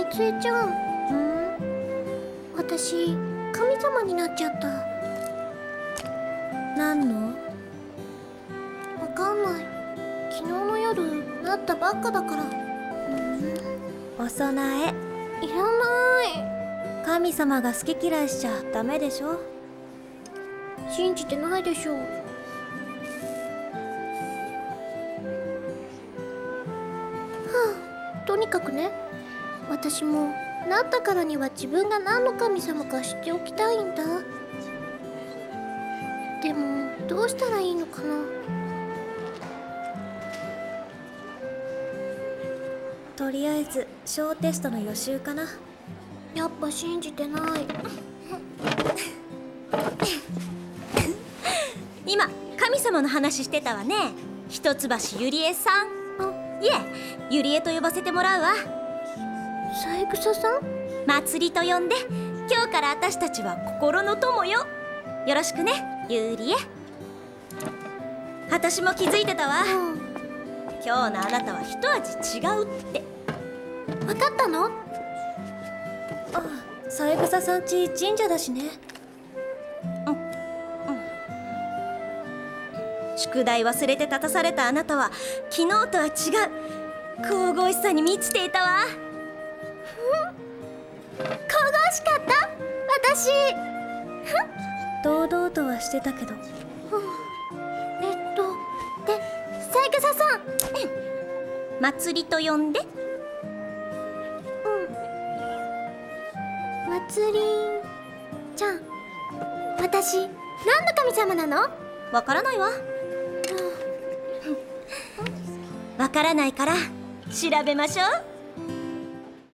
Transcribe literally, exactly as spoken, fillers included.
つえちゃん。私神様になっちゃった。 何の？ わかんない。昨日の夜なったばっかだから。 お供え。 いらない。 神様が好き嫌いしちゃダメでしょ。 信じてないでしょ。はあ、とにかくね、私もなったからには自分が何の神様か知っておきたいんだ。でもどうしたらいいのかな。 とりあえず小テストの予習かな。 やっぱ信じてない。 今神様の話してたわね。一橋ゆりえさん。いえ、ゆりえと呼ばせてもらうわ。 三枝さん？ 祭りと呼んで。今日から私たちは心の友よ。よろしくね、ゆりえ。私も気づいてたわ、 うん、 今日のあなたは一味違うって。 分かったの？ あ、三枝さんち神社だしね。うん、うん。宿題忘れて立たされたあなたは昨日とは違う神々しさに満ちていたわ。 神々しかった？私堂々とはしてたけど。 えっとで、三枝さん、 祭りと呼んで。 まつりんちゃん、私何の神様なの？ わからないわ。わからないから調べましょう。